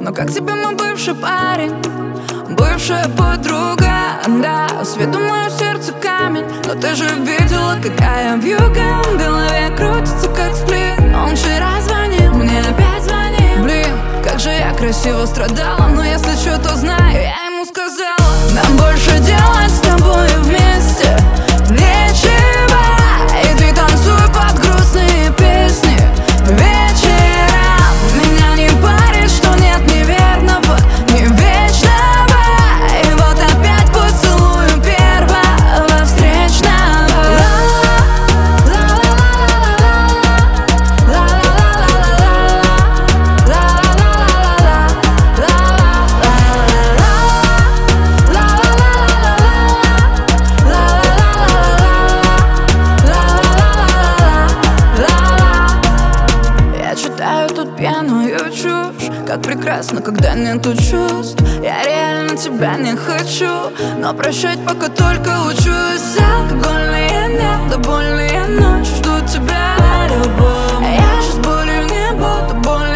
Но как тебе мой бывший парень, бывшая подруга? Да, с виду мое сердце камень, но ты же видела, какая вьюга. В голове крутится, как сплин. Он вчера звонил, мне опять звонил. Блин, как же я красиво страдала. Но если что, то знаю, я ему сказала: нам больше делать с тобой вместе нечего. И ты танцуй под грустные песни вечером. Меня не парит, что нет ни верного, ни вечного. И вот опять поцелую первого встречного. Я читаю тут пьяную чушь, как прекрасно, когда нету чувств. Я реально тебя не хочу, но прощать пока только учусь. Алкогольные нет, да больные ночи ждут тебя, любовь. Я же с болью в небо, да больно.